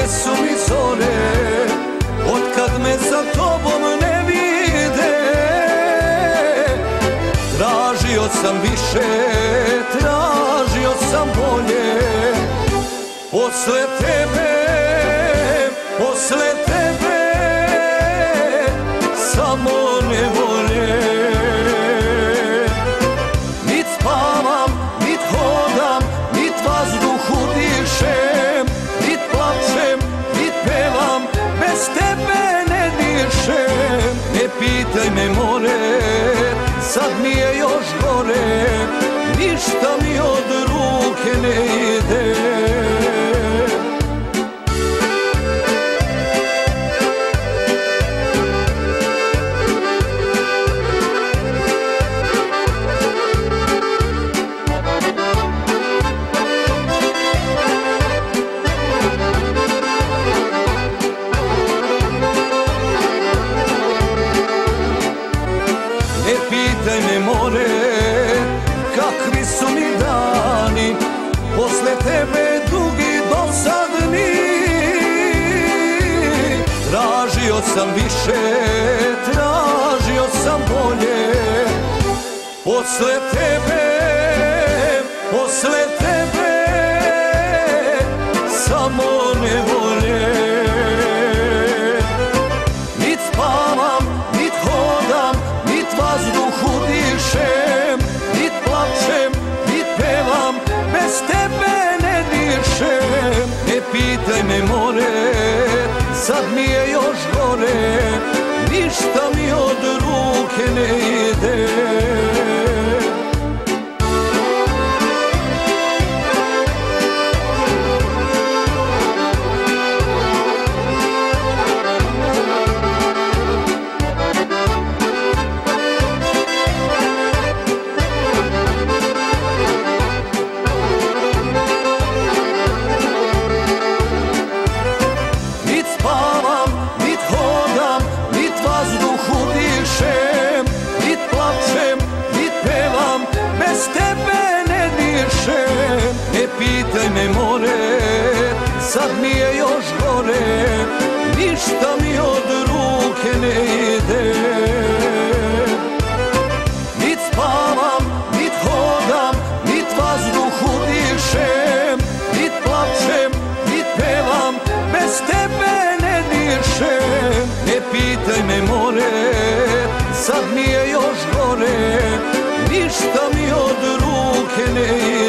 kakve su mi zore, otkad me za tobom ne vide. Tražio sam više, tražio sam bolje, posle tebe samo nevolje. Nit spavam, nit hodam, nit vazduh udišem, nit plačem, nit pevam, bez tebe ne dišem. Ne pitaj me more, sad mi je još gore, ništa mi od ruke ne ide. Ne pitaj me more, kakvi su mi dani, posle tebe dugi dosadni. Tražio sam više, tražio sam bolje, posle tebe samo nevolje. Nit spavam, nit hodam, nit vazduh udišem, nit plačem, nit pevam, bez tebe ne dišem. Ne pitaj me more, sad mi je još gore, ništa mi od ruke ne ide. Ne pitaj me more, sad mi je još gore, ništa mi od ruke ne ide. Nit spavam, nit hodam, nit vazduh udišem, nit plačem, nit pevam, bez tebe ne dišem. Ne pitaj me more, sad mi je još gore, ništa mi od ruke ne ide.